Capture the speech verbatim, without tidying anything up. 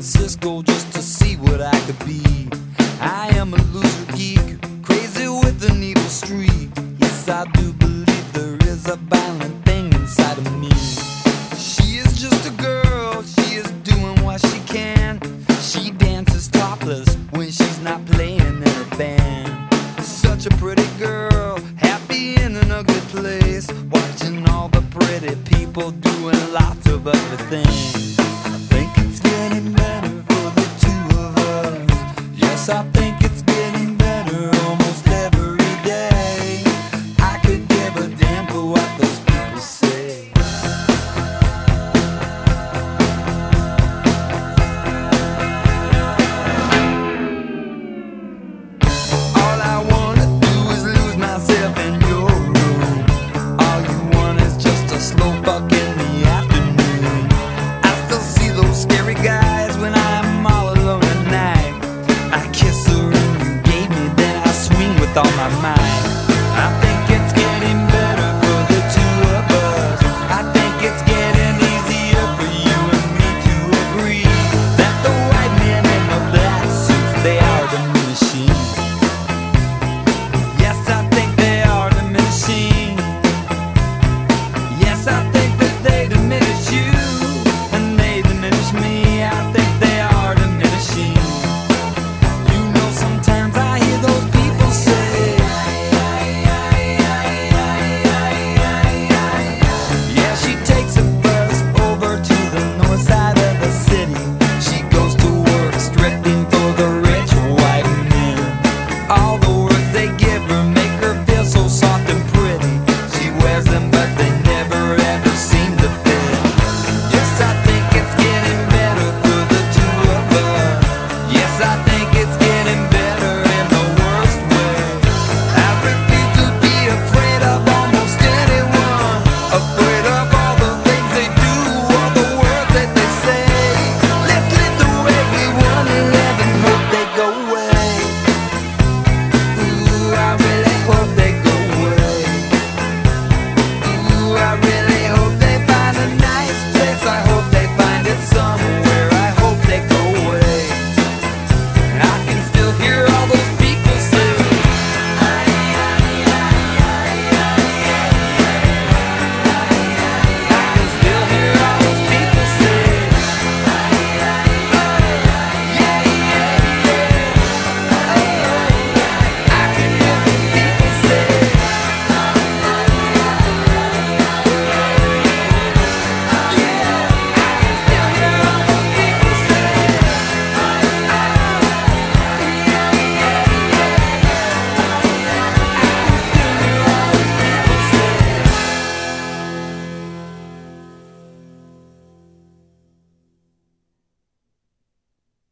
Francisco just to see what I could be. I am a loser geek, crazy with an evil streak. Yes, I do believe there is a violent thing inside of me. She is just a girl, she is doing what she can. She dances topless when she's not playing in her band. Such a pretty girl, happy in an ugly place, watching all the pretty people doing lots of other things. I think it's getting better for the two of us. Yes, I think